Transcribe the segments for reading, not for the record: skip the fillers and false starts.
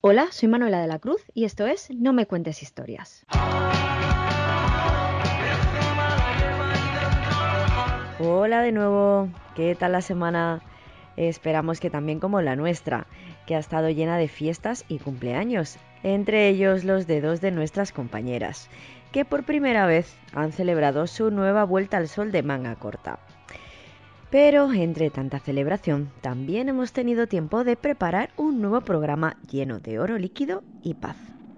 Hola, soy Manuela de la Cruz y esto es No me cuentes historias. Hola de nuevo, ¿qué tal la semana? Esperamos que también como la nuestra, que ha estado llena de fiestas y cumpleaños, entre ellos los de dos de nuestras compañeras, que por primera vez han celebrado su nueva vuelta al sol de manga corta. Pero entre tanta celebración, también hemos tenido tiempo de preparar un nuevo programa lleno de oro líquido y paz.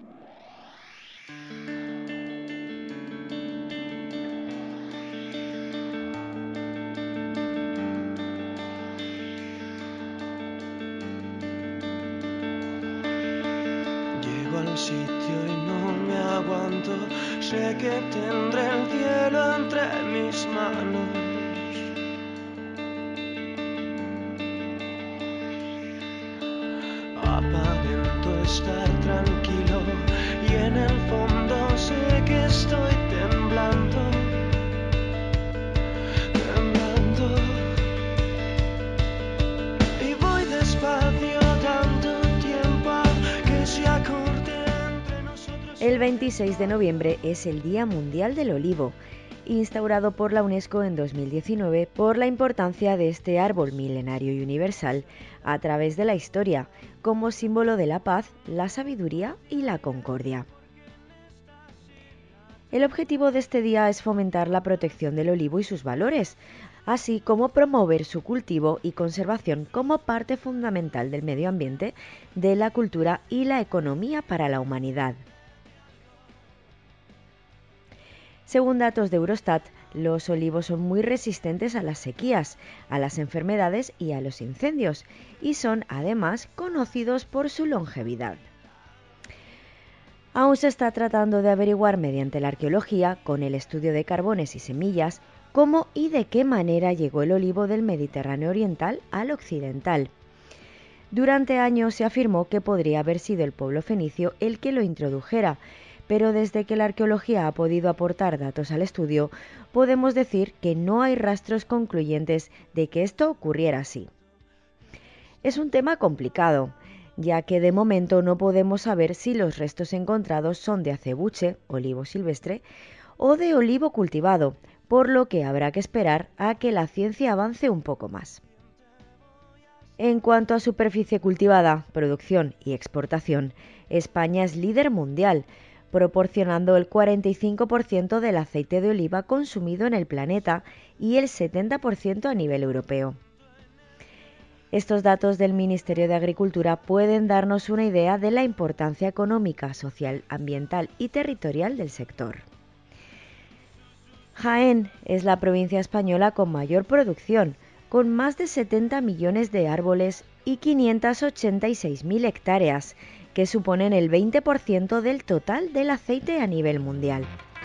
Llego al sitio y no me aguanto, sé que tendré el cielo entre mis manos. Aparento estar tranquilo y en el fondo sé que estoy temblando. Y voy despacio tanto tiempo que se acorte entre nosotros. El 26 de noviembre es el Día Mundial del Olivo, instaurado por la UNESCO en 2019 por la importancia de este árbol milenario y universal a través de la historia, como símbolo de la paz, la sabiduría y la concordia. El objetivo de este día es fomentar la protección del olivo y sus valores, así como promover su cultivo y conservación como parte fundamental del medio ambiente, de la cultura y la economía para la humanidad. Según datos de Eurostat, los olivos son muy resistentes a las sequías, a las enfermedades y a los incendios, y son además conocidos por su longevidad. Aún se está tratando de averiguar mediante la arqueología, con el estudio de carbones y semillas, cómo y de qué manera llegó el olivo del Mediterráneo oriental al occidental. Durante años se afirmó que podría haber sido el pueblo fenicio el que lo introdujera, pero desde que la arqueología ha podido aportar datos al estudio, podemos decir que no hay rastros concluyentes de que esto ocurriera así. Es un tema complicado, ya que de momento no podemos saber si los restos encontrados son de acebuche, olivo silvestre, o de olivo cultivado, por lo que habrá que esperar a que la ciencia avance un poco más. En cuanto a superficie cultivada, producción y exportación, España es líder mundial, proporcionando el 45% del aceite de oliva consumido en el planeta y el 70% a nivel europeo. Estos datos del Ministerio de Agricultura pueden darnos una idea de la importancia económica, social, ambiental y territorial del sector. Jaén es la provincia española con mayor producción, con más de 70 millones de árboles y 586.000 hectáreas, que suponen el 20% del total del aceite a nivel mundial.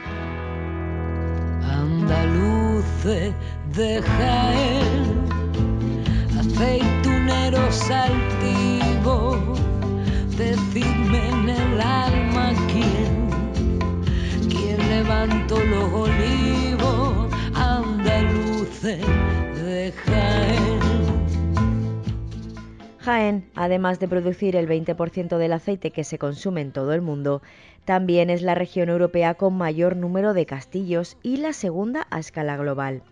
Andaluces de Jaén, aceituneros altivos, decidme en el alma quién levantó los olivos, andaluces de Jaén. Jaén, además de producir el 20% del aceite que se consume en todo el mundo, también es la región europea con mayor número de castillos y la segunda a escala global.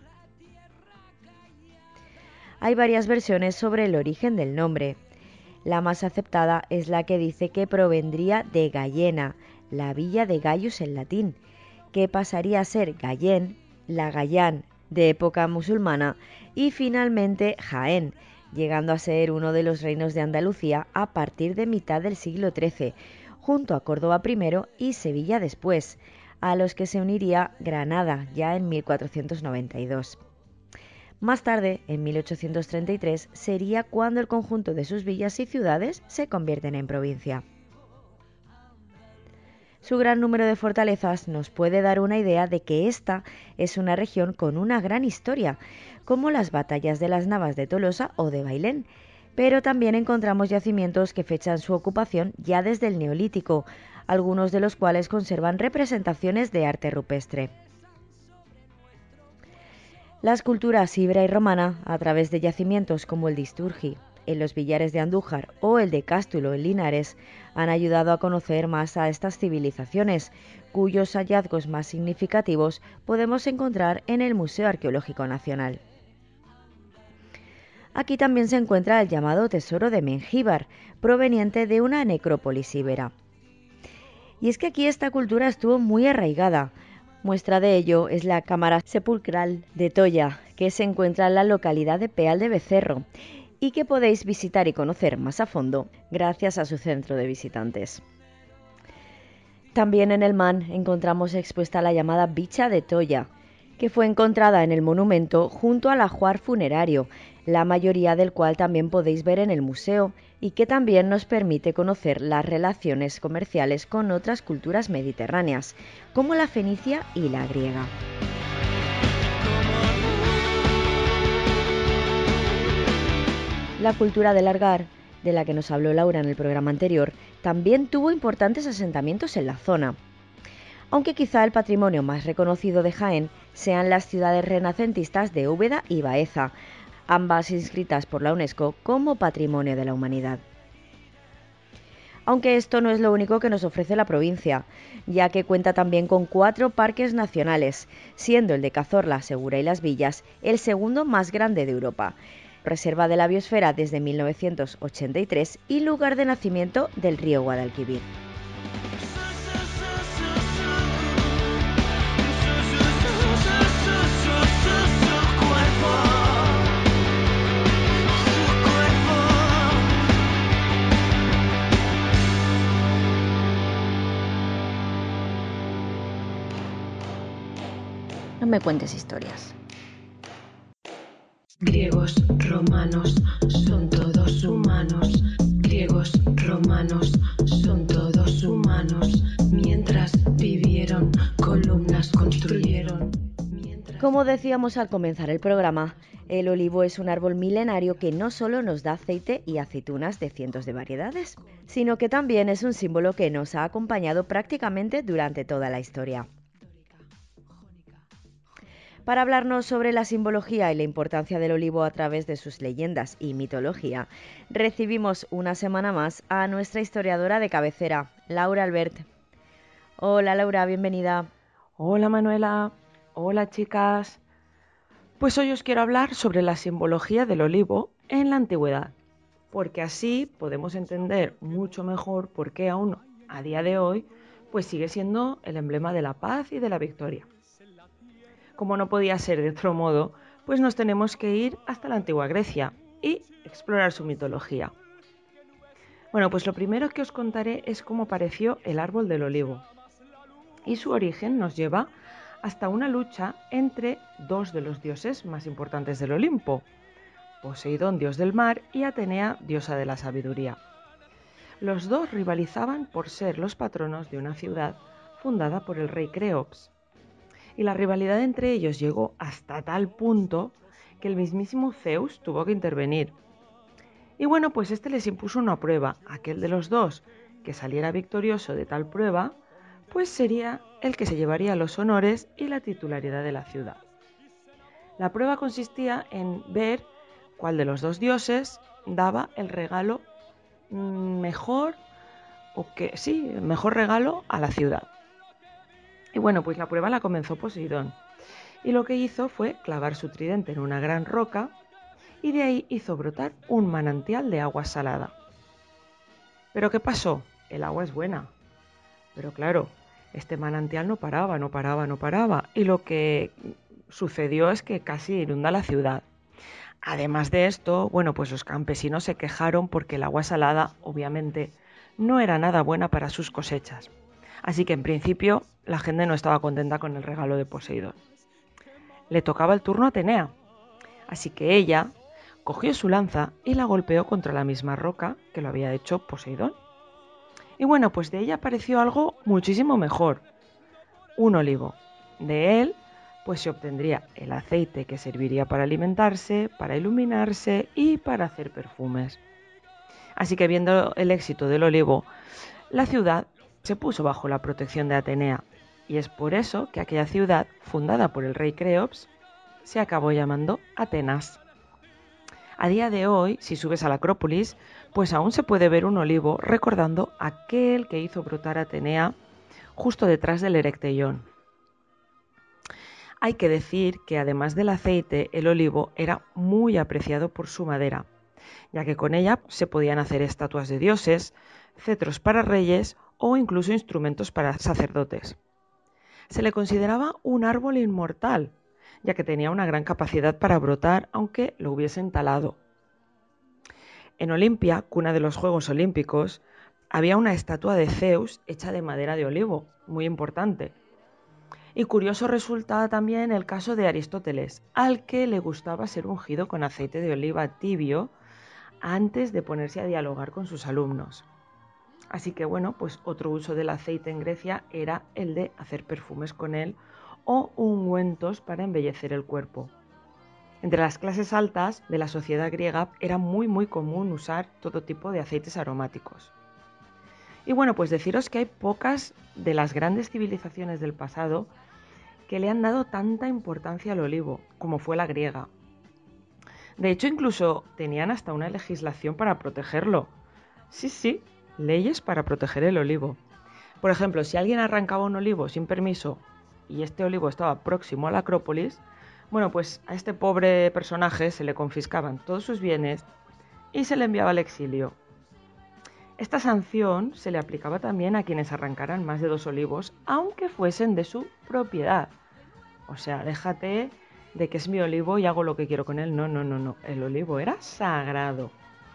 Hay varias versiones sobre el origen del nombre. La más aceptada es la que dice que provendría de Gallena, la villa de Gaius en latín, que pasaría a ser Gallén, la Gallán de época musulmana y finalmente Jaén, llegando a ser uno de los reinos de Andalucía a partir de mitad del siglo XIII, junto a Córdoba primero y Sevilla después, a los que se uniría Granada ya en 1492. Más tarde, en 1833, sería cuando el conjunto de sus villas y ciudades se convierten en provincia. Su gran número de fortalezas nos puede dar una idea de que esta es una región con una gran historia, como las batallas de las Navas de Tolosa o de Bailén, pero también encontramos yacimientos que fechan su ocupación ya desde el Neolítico, algunos de los cuales conservan representaciones de arte rupestre. La escultura sibera y romana, a través de yacimientos como el de Isturgi, en los billares de Andújar o el de Cástulo en Linares han ayudado a conocer más a estas civilizaciones, cuyos hallazgos más significativos podemos encontrar en el Museo Arqueológico Nacional. Aquí también se encuentra el llamado Tesoro de Mengíbar, proveniente de una necrópolis íbera. Y es que aquí esta cultura estuvo muy arraigada. Muestra de ello es la cámara sepulcral de Toya, que se encuentra en la localidad de Peal de Becerro y que podéis visitar y conocer más a fondo gracias a su centro de visitantes. También en el Man encontramos expuesta la llamada Bicha de Toya, que fue encontrada en el monumento junto al ajuar funerario, la mayoría del cual también podéis ver en el museo y que también nos permite conocer las relaciones comerciales con otras culturas mediterráneas, como la fenicia y la griega. La cultura del Argar, de la que nos habló Laura en el programa anterior, también tuvo importantes asentamientos en la zona. Aunque quizá el patrimonio más reconocido de Jaén sean las ciudades renacentistas de Úbeda y Baeza, ambas inscritas por la UNESCO como Patrimonio de la Humanidad. Aunque esto no es lo único que nos ofrece la provincia, ya que cuenta también con 4 parques nacionales, siendo el de Cazorla, Segura y Las Villas el segundo más grande de Europa, reserva de la biosfera desde 1983 y lugar de nacimiento del río Guadalquivir. No me cuentes historias. Griegos, romanos, son todos humanos. Griegos, romanos, son todos humanos. Mientras vivieron, columnas construyeron. Como decíamos al comenzar el programa, el olivo es un árbol milenario que no solo nos da aceite y aceitunas de cientos de variedades, sino que también es un símbolo que nos ha acompañado prácticamente durante toda la historia. Para hablarnos sobre la simbología y la importancia del olivo a través de sus leyendas y mitología, recibimos una semana más a nuestra historiadora de cabecera, Laura Albert. Hola Laura, bienvenida. Hola Manuela, hola chicas. Pues hoy os quiero hablar sobre la simbología del olivo en la antigüedad, porque así podemos entender mucho mejor por qué aún a día de hoy pues sigue siendo el emblema de la paz y de la victoria. Como no podía ser de otro modo, pues nos tenemos que ir hasta la antigua Grecia y explorar su mitología. Bueno, pues lo primero que os contaré es cómo apareció el árbol del olivo. Y su origen nos lleva hasta una lucha entre 2 de los dioses más importantes del Olimpo, Poseidón, dios del mar, y Atenea, diosa de la sabiduría. Los 2 rivalizaban por ser los patronos de una ciudad fundada por el rey Creops. Y la rivalidad entre ellos llegó hasta tal punto que el mismísimo Zeus tuvo que intervenir. Y bueno, pues este les impuso una prueba. Aquel de los 2 que saliera victorioso de tal prueba, pues sería el que se llevaría los honores y la titularidad de la ciudad. La prueba consistía en ver cuál de los 2 dioses daba el regalo mejor regalo a la ciudad. Y bueno, pues la prueba la comenzó Poseidón. Y lo que hizo fue clavar su tridente en una gran roca y de ahí hizo brotar un manantial de agua salada. ¿Pero qué pasó? El agua es buena. Pero claro, este manantial no paraba. Y lo que sucedió es que casi inunda la ciudad. Además de esto, bueno, pues los campesinos se quejaron porque el agua salada, obviamente, no era nada buena para sus cosechas. Así que en principio la gente no estaba contenta con el regalo de Poseidón. Le tocaba el turno a Atenea, así que ella cogió su lanza y la golpeó contra la misma roca que lo había hecho Poseidón. Y bueno, pues de ella apareció algo muchísimo mejor, un olivo. De él pues se obtendría el aceite que serviría para alimentarse, para iluminarse y para hacer perfumes. Así que viendo el éxito del olivo, la ciudad se puso bajo la protección de Atenea, y es por eso que aquella ciudad, fundada por el rey Creops, se acabó llamando Atenas. A día de hoy, si subes a la Acrópolis, pues aún se puede ver un olivo recordando aquel que hizo brotar a Atenea justo detrás del Erecteión. Hay que decir que además del aceite, el olivo era muy apreciado por su madera, ya que con ella se podían hacer estatuas de dioses, cetros para reyes o incluso instrumentos para sacerdotes. Se le consideraba un árbol inmortal, ya que tenía una gran capacidad para brotar aunque lo hubiesen talado. En Olimpia, cuna de los Juegos Olímpicos, había una estatua de Zeus hecha de madera de olivo, muy importante. Y curioso resulta también el caso de Aristóteles, al que le gustaba ser ungido con aceite de oliva tibio antes de ponerse a dialogar con sus alumnos. Así que bueno, pues otro uso del aceite en Grecia era el de hacer perfumes con él o ungüentos para embellecer el cuerpo. Entre las clases altas de la sociedad griega era muy común usar todo tipo de aceites aromáticos. Y bueno, pues deciros que hay pocas de las grandes civilizaciones del pasado que le han dado tanta importancia al olivo, como fue la griega. De hecho, incluso tenían hasta una legislación para protegerlo. Sí, leyes para proteger el olivo. Por ejemplo, si alguien arrancaba un olivo sin permiso y este olivo estaba próximo a la Acrópolis, bueno, pues a este pobre personaje se le confiscaban todos sus bienes y se le enviaba al exilio. Esta sanción se le aplicaba también a quienes arrancaran más de 2 olivos, aunque fuesen de su propiedad. O sea, déjate de que es mi olivo y hago lo que quiero con él. No. El olivo era sagrado.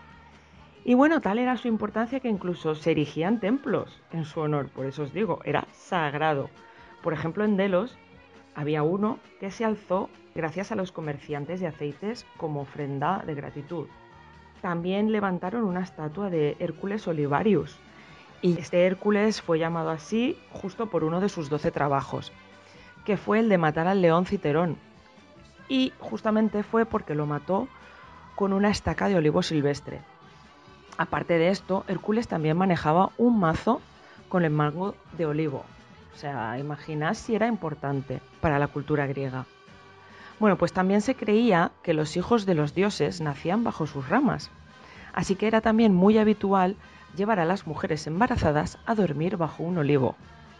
Y bueno, tal era su importancia que incluso se erigían templos en su honor. Por eso os digo, era sagrado. Por ejemplo, en Delos había uno que se alzó gracias a los comerciantes de aceites como ofrenda de gratitud. También levantaron una estatua de Hércules Olivarius, y este Hércules fue llamado así justo por uno de sus 12 trabajos, que fue el de matar al león Citerón, y justamente fue porque lo mató con una estaca de olivo silvestre. Aparte de esto, Hércules también manejaba un mazo con el mango de olivo, o sea, imaginad si era importante para la cultura griega. Bueno, pues también se creía que los hijos de los dioses nacían bajo sus ramas, así que era también muy habitual llevar a las mujeres embarazadas a dormir bajo un olivo.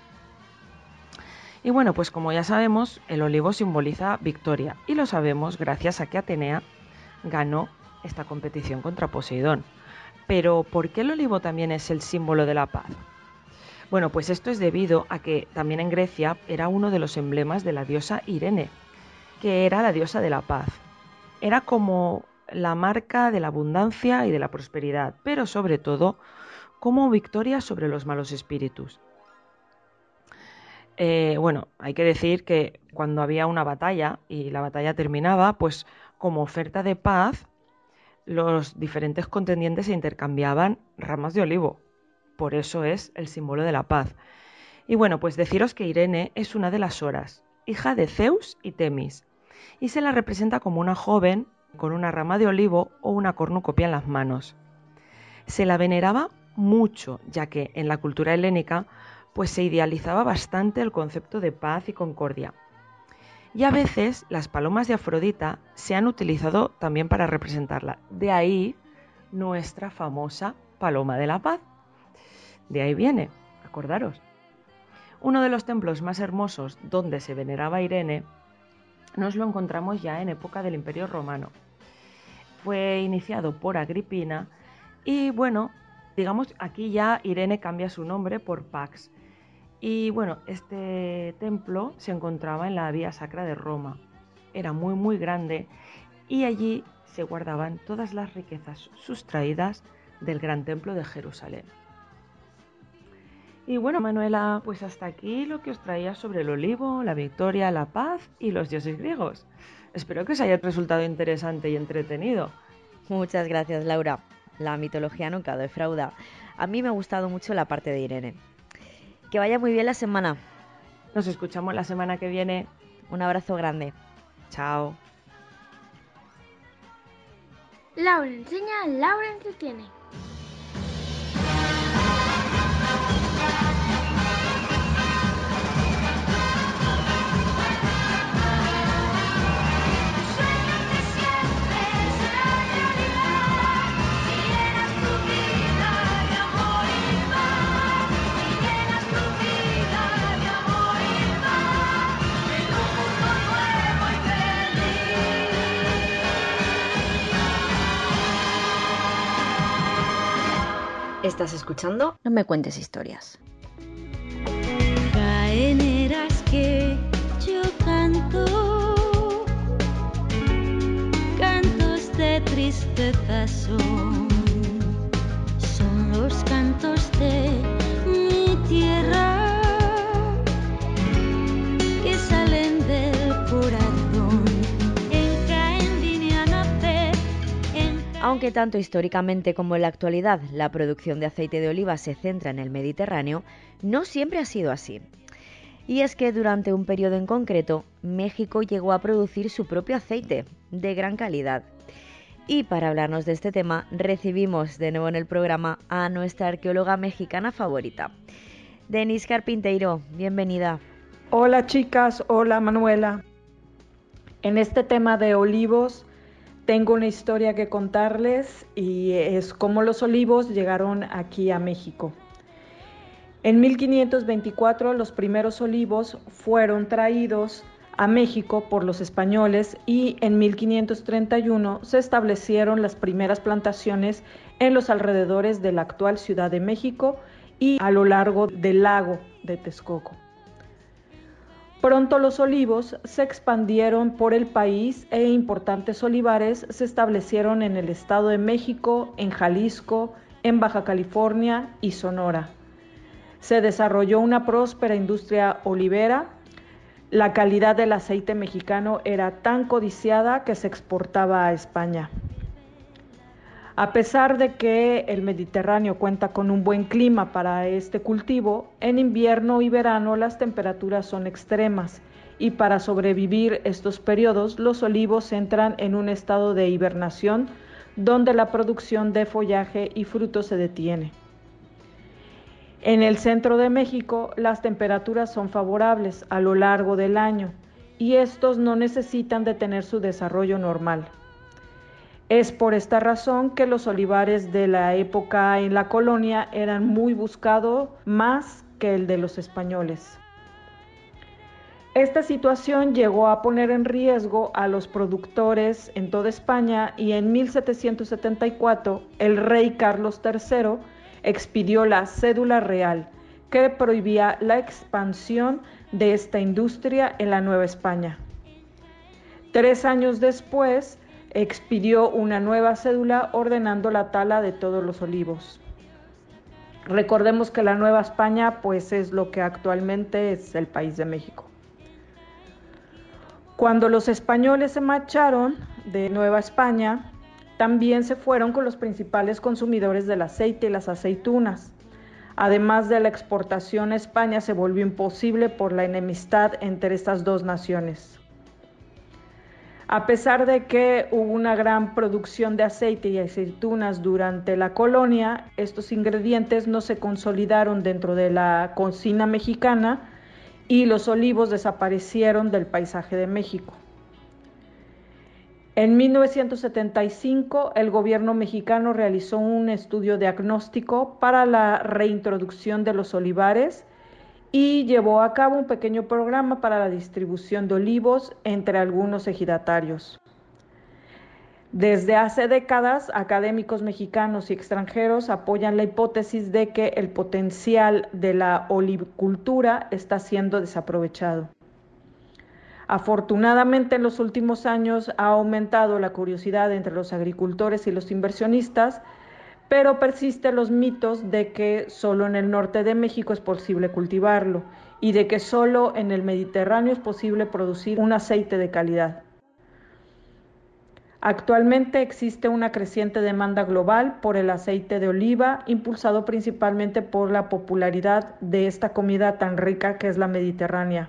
Y bueno, pues como ya sabemos, el olivo simboliza victoria, y lo sabemos gracias a que Atenea ganó esta competición contra Poseidón. Pero, ¿por qué el olivo también es el símbolo de la paz? Bueno, pues esto es debido a que también en Grecia era uno de los emblemas de la diosa Irene, que era la diosa de la paz. Era como la marca de la abundancia y de la prosperidad, pero sobre todo como victoria sobre los malos espíritus. Bueno, hay que decir que cuando había una batalla y la batalla terminaba, pues como oferta de paz, los diferentes contendientes se intercambiaban ramas de olivo. Por eso es el símbolo de la paz. Y bueno, pues deciros que Irene es una de las Horas, hija de Zeus y Temis, y se la representa como una joven con una rama de olivo o una cornucopia en las manos. Se la veneraba mucho, ya que en la cultura helénica pues se idealizaba bastante el concepto de paz y concordia. Y a veces las palomas de Afrodita se han utilizado también para representarla. De ahí nuestra famosa paloma de la paz. De ahí viene, acordaros. Uno de los templos más hermosos donde se veneraba a Irene nos lo encontramos ya en época del Imperio Romano. Fue iniciado por Agripina y bueno, digamos aquí ya Irene cambia su nombre por Pax. Y bueno, este templo se encontraba en la Vía Sacra de Roma. Era muy grande y allí se guardaban todas las riquezas sustraídas del gran templo de Jerusalén. Y bueno, Manuela, pues hasta aquí lo que os traía sobre el olivo, la victoria, la paz y los dioses griegos. Espero que os haya resultado interesante y entretenido. Muchas gracias, Laura. La mitología nunca defrauda. A mí me ha gustado mucho la parte de Irene. Que vaya muy bien la semana. Nos escuchamos la semana que viene. Un abrazo grande. Chao. Laura enseña, Laura entretiene. Sueño que siempre será mi Estás escuchando No me cuentes historias. Caeneras que yo canto, cantos de tristeza son los cantos de mi tierra que salen del corazón. En Caen vine a nacer. Aunque tanto históricamente como en la actualidad la producción de aceite de oliva se centra en el Mediterráneo, no siempre ha sido así. Y es que durante un periodo en concreto, México llegó a producir su propio aceite, de gran calidad. Y para hablarnos de este tema, recibimos de nuevo en el programa a nuestra arqueóloga mexicana favorita, Denise Carpinteiro. Bienvenida. Hola chicas, hola Manuela. En este tema de olivos tengo una historia que contarles y es cómo los olivos llegaron aquí a México. En 1524 los primeros olivos fueron traídos a México por los españoles y en 1531 se establecieron las primeras plantaciones en los alrededores de la actual Ciudad de México y a lo largo del lago de Texcoco. Pronto los olivos se expandieron por el país e importantes olivares se establecieron en el Estado de México, en Jalisco, en Baja California y Sonora. Se desarrolló una próspera industria olivera. La calidad del aceite mexicano era tan codiciada que se exportaba a España. A pesar de que el Mediterráneo cuenta con un buen clima para este cultivo, en invierno y verano las temperaturas son extremas y para sobrevivir estos periodos los olivos entran en un estado de hibernación donde la producción de follaje y frutos se detiene. En el centro de México las temperaturas son favorables a lo largo del año y estos no necesitan de tener su desarrollo normal. Es por esta razón que los olivares de la época en la colonia eran muy buscados más que el de los españoles. Esta situación llegó a poner en riesgo a los productores en toda España y en 1774 el rey Carlos III expidió la cédula real que prohibía la expansión de esta industria en la Nueva España. 3 años después, expidió una nueva cédula ordenando la tala de todos los olivos. Recordemos que la Nueva España pues es lo que actualmente es el país de México. Cuando los españoles se marcharon de Nueva España, también se fueron con los principales consumidores del aceite y las aceitunas. Además de la exportación a España se volvió imposible por la enemistad entre estas dos naciones. A pesar de que hubo una gran producción de aceite y aceitunas durante la colonia, estos ingredientes no se consolidaron dentro de la cocina mexicana y los olivos desaparecieron del paisaje de México. En 1975, el gobierno mexicano realizó un estudio diagnóstico para la reintroducción de los olivares y llevó a cabo un pequeño programa para la distribución de olivos entre algunos ejidatarios. Desde hace décadas, académicos mexicanos y extranjeros apoyan la hipótesis de que el potencial de la olivicultura está siendo desaprovechado. Afortunadamente, en los últimos años ha aumentado la curiosidad entre los agricultores y los inversionistas, pero persisten los mitos de que solo en el norte de México es posible cultivarlo y de que solo en el Mediterráneo es posible producir un aceite de calidad. Actualmente existe una creciente demanda global por el aceite de oliva, impulsado principalmente por la popularidad de esta comida tan rica que es la mediterránea.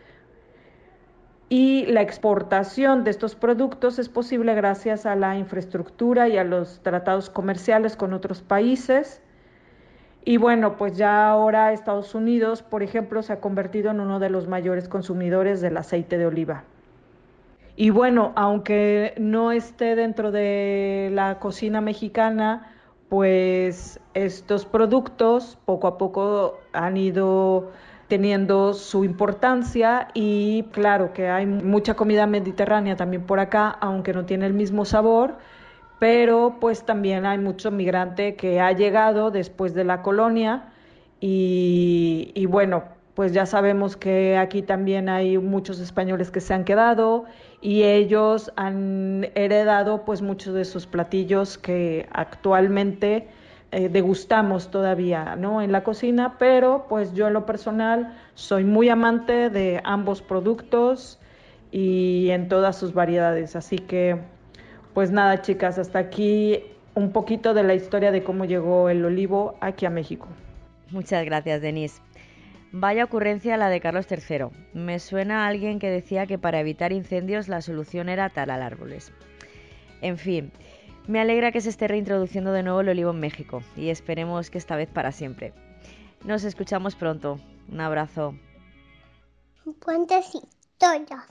Y la exportación de estos productos es posible gracias a la infraestructura y a los tratados comerciales con otros países. Y bueno, pues ya ahora Estados Unidos, por ejemplo, se ha convertido en uno de los mayores consumidores del aceite de oliva. Y bueno, aunque no esté dentro de la cocina mexicana, pues estos productos poco a poco han ido teniendo su importancia y claro que hay mucha comida mediterránea también por acá, aunque no tiene el mismo sabor, pero pues también hay mucho migrante que ha llegado después de la colonia y bueno, pues ya sabemos que aquí también hay muchos españoles que se han quedado y ellos han heredado pues muchos de sus platillos que actualmente degustamos todavía, ¿no?, en la cocina, pero pues yo en lo personal soy muy amante de ambos productos y en todas sus variedades, así que pues nada, chicas, hasta aquí un poquito de la historia de cómo llegó el olivo aquí a México. Muchas gracias, Denise. Vaya ocurrencia la de Carlos III. Me suena a alguien que decía que para evitar incendios la solución era talar árboles. En fin, me alegra que se esté reintroduciendo de nuevo el olivo en México y esperemos que esta vez para siempre. Nos escuchamos pronto. Un abrazo. Cuentes historias.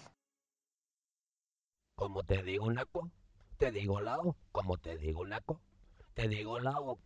Como te digo una co, te digo la o. Como te digo una co, te digo la o.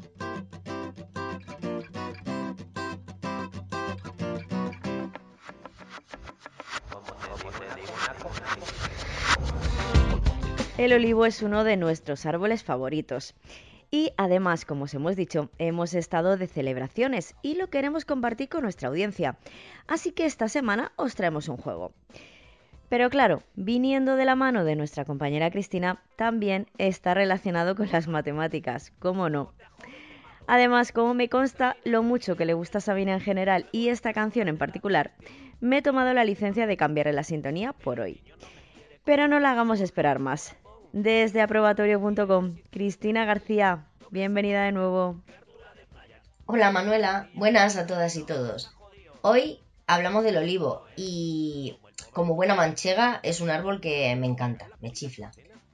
El olivo es uno de nuestros árboles favoritos. Y además, como os hemos dicho, hemos estado de celebraciones y lo queremos compartir con nuestra audiencia. Así que esta semana os traemos un juego. Pero claro, viniendo de la mano de nuestra compañera Cristina, también está relacionado con las matemáticas, ¿cómo no? Además, como me consta lo mucho que le gusta a Sabina en general y esta canción en particular, me he tomado la licencia de cambiarle la sintonía por hoy. Pero no la hagamos esperar más. Desde aprobatorio.com, Cristina García, bienvenida de nuevo. Hola Manuela, buenas a todas y todos. Hoy hablamos del olivo y como buena manchega es un árbol que me encanta, me chifla.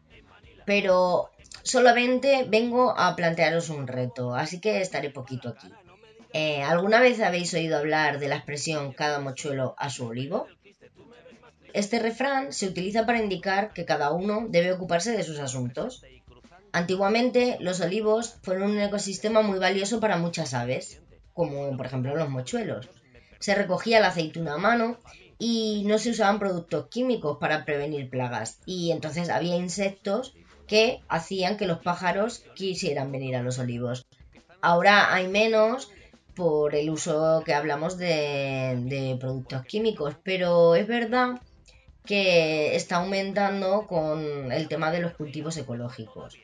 Pero solamente vengo a plantearos un reto, así que estaré poquito aquí. ¿Alguna vez habéis oído hablar de la expresión cada mochuelo a su olivo? Este refrán se utiliza para indicar que cada uno debe ocuparse de sus asuntos. Antiguamente, los olivos fueron un ecosistema muy valioso para muchas aves, como por ejemplo los mochuelos. Se recogía la aceituna a mano y no se usaban productos químicos para prevenir plagas, y entonces había insectos que hacían que los pájaros quisieran venir a los olivos. Ahora hay menos por el uso que hablamos de productos químicos, pero es verdad que está aumentando con el tema de los cultivos ecológicos.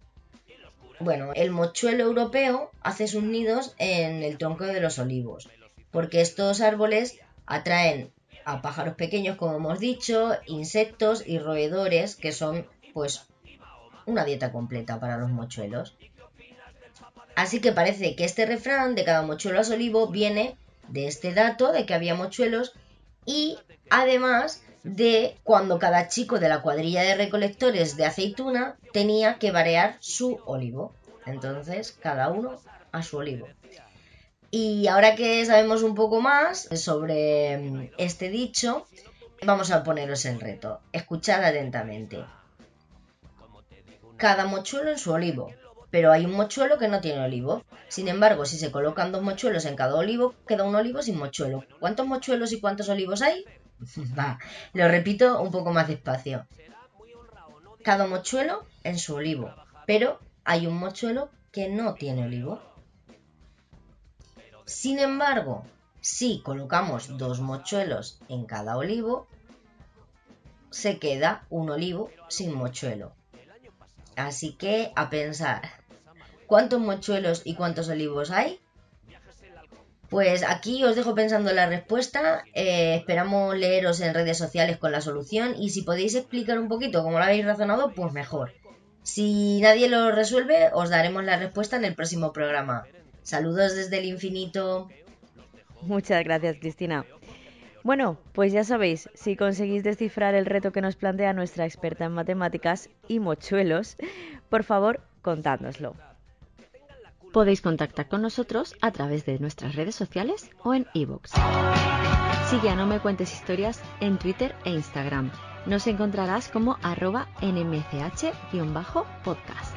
Bueno, el mochuelo europeo hace sus nidos en el tronco de los olivos, porque estos árboles atraen a pájaros pequeños, como hemos dicho, insectos y roedores, que son, pues, una dieta completa para los mochuelos. Así que parece que este refrán de cada mochuelo a su olivo viene de este dato de que había mochuelos y, además, de cuando cada chico de la cuadrilla de recolectores de aceituna tenía que varear su olivo. Entonces, cada uno a su olivo. Y ahora que sabemos un poco más sobre este dicho, vamos a poneros el reto. Escuchad atentamente. Cada mochuelo en su olivo, pero hay un mochuelo que no tiene olivo. Sin embargo, si se colocan 2 mochuelos en cada olivo, queda un olivo sin mochuelo. ¿Cuántos mochuelos y cuántos olivos hay? Va, lo repito un poco más despacio. Cada mochuelo en su olivo, pero hay un mochuelo que no tiene olivo. Sin embargo, si colocamos 2 mochuelos en cada olivo, se queda un olivo sin mochuelo. Así que a pensar, ¿cuántos mochuelos y cuántos olivos hay? Pues aquí os dejo pensando la respuesta, esperamos leeros en redes sociales con la solución y si podéis explicar un poquito cómo lo habéis razonado, pues mejor. Si nadie lo resuelve, os daremos la respuesta en el próximo programa. Saludos desde el infinito. Muchas gracias, Cristina. Bueno, pues ya sabéis, si conseguís descifrar el reto que nos plantea nuestra experta en matemáticas y mochuelos, por favor, contádnoslo. Podéis contactar con nosotros a través de nuestras redes sociales o en iVoox. Sigue a No Me Cuentes Historias en Twitter e Instagram. Nos encontrarás como @nmch_podcast.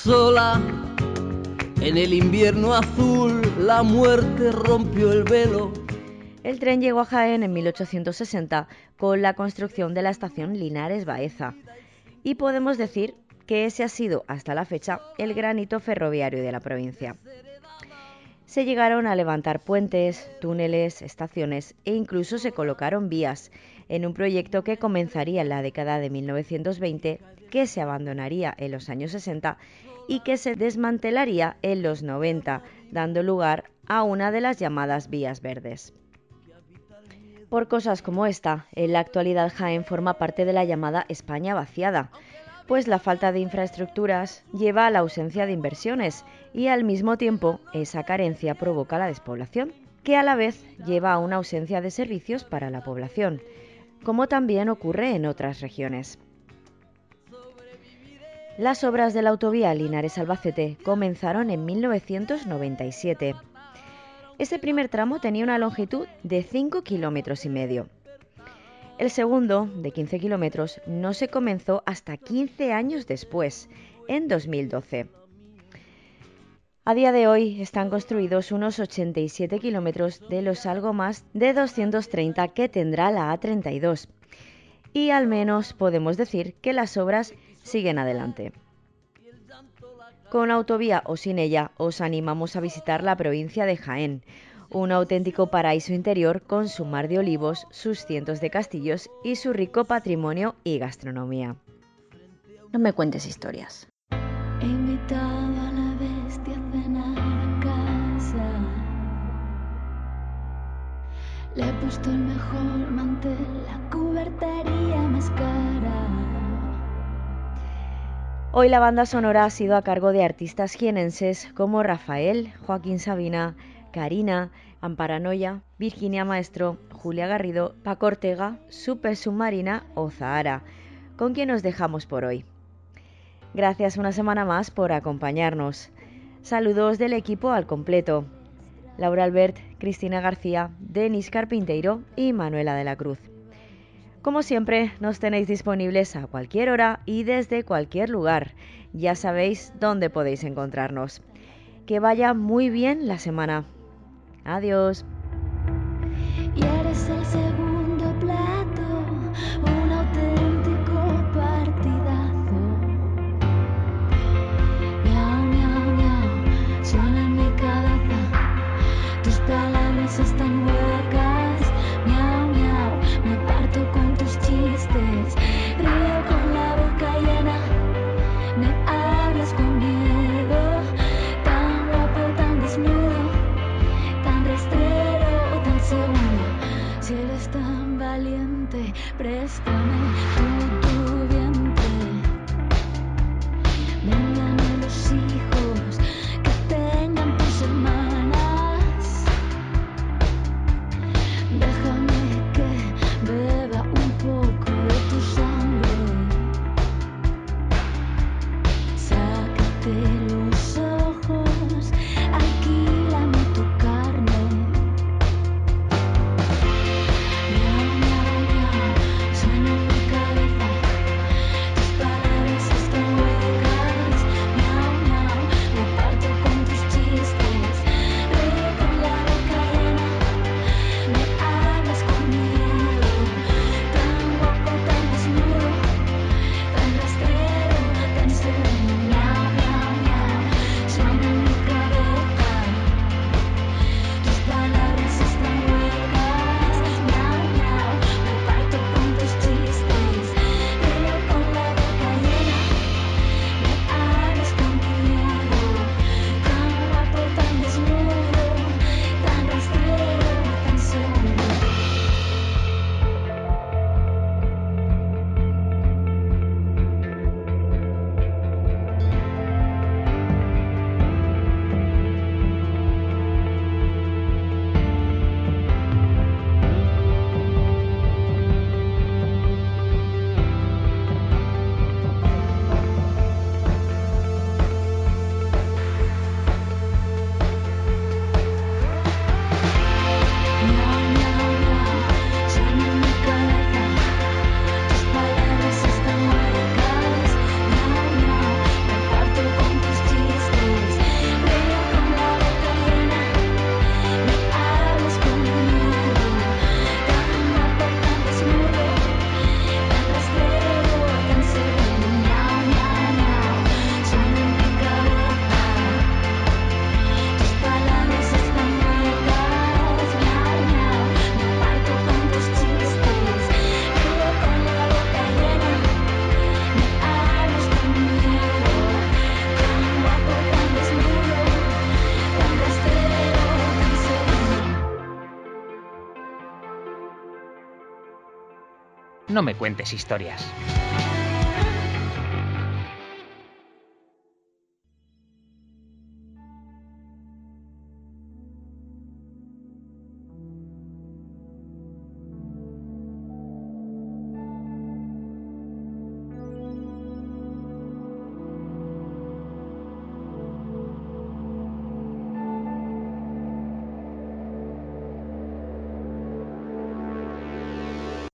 sola. En el invierno azul la muerte rompió el velo. El tren llegó a Jaén en 1860 con la construcción de la estación Linares Baeza. Y podemos decir que ese ha sido, hasta la fecha, el gran hito ferroviario de la provincia. Se llegaron a levantar puentes, túneles, estaciones e incluso se colocaron vías en un proyecto que comenzaría en la década de 1920, que se abandonaría en los años 60 y que se desmantelaría en los 90, dando lugar a una de las llamadas vías verdes. Por cosas como esta, en la actualidad Jaén forma parte de la llamada España vaciada, pues la falta de infraestructuras lleva a la ausencia de inversiones y al mismo tiempo esa carencia provoca la despoblación, que a la vez lleva a una ausencia de servicios para la población, como también ocurre en otras regiones. Las obras de la autovía Linares-Albacete comenzaron en 1997. Ese primer tramo tenía una longitud de 5,5 kilómetros. El segundo, de 15 kilómetros, no se comenzó hasta 15 años después, en 2012. A día de hoy están construidos unos 87 kilómetros de los algo más de 230 que tendrá la A32. Y al menos podemos decir que las obras siguen adelante. Con autovía o sin ella, os animamos a visitar la provincia de Jaén, un auténtico paraíso interior con su mar de olivos, sus cientos de castillos y su rico patrimonio y gastronomía. No me cuentes historias. He invitado a la bestia a cenar a casa. Le he puesto el mejor mantel, la cubertería más cara. Hoy la banda sonora ha sido a cargo de artistas jienenses como Rafael, Joaquín Sabina, Karina, Amparanoia, Virginia Maestro, Julia Garrido, Paco Ortega, Super Submarina o Zahara, con quien nos dejamos por hoy. Gracias una semana más por acompañarnos. Saludos del equipo al completo. Laura Albert, Cristina García, Denis Carpinteiro y Manuela de la Cruz. Como siempre, nos tenéis disponibles a cualquier hora y desde cualquier lugar. Ya sabéis dónde podéis encontrarnos. Que vaya muy bien la semana. Adiós. Y eres el segundo plato, un auténtico partidazo. Miau, miau, miau, suena en mi cabeza. Tus palabras están huecas. Miau, miau, me parto con tus chistes. Río con la boca llena. Me hablas con miedo. Tan guapo, tan desnudo, tan rastreado. No me cuentes historias.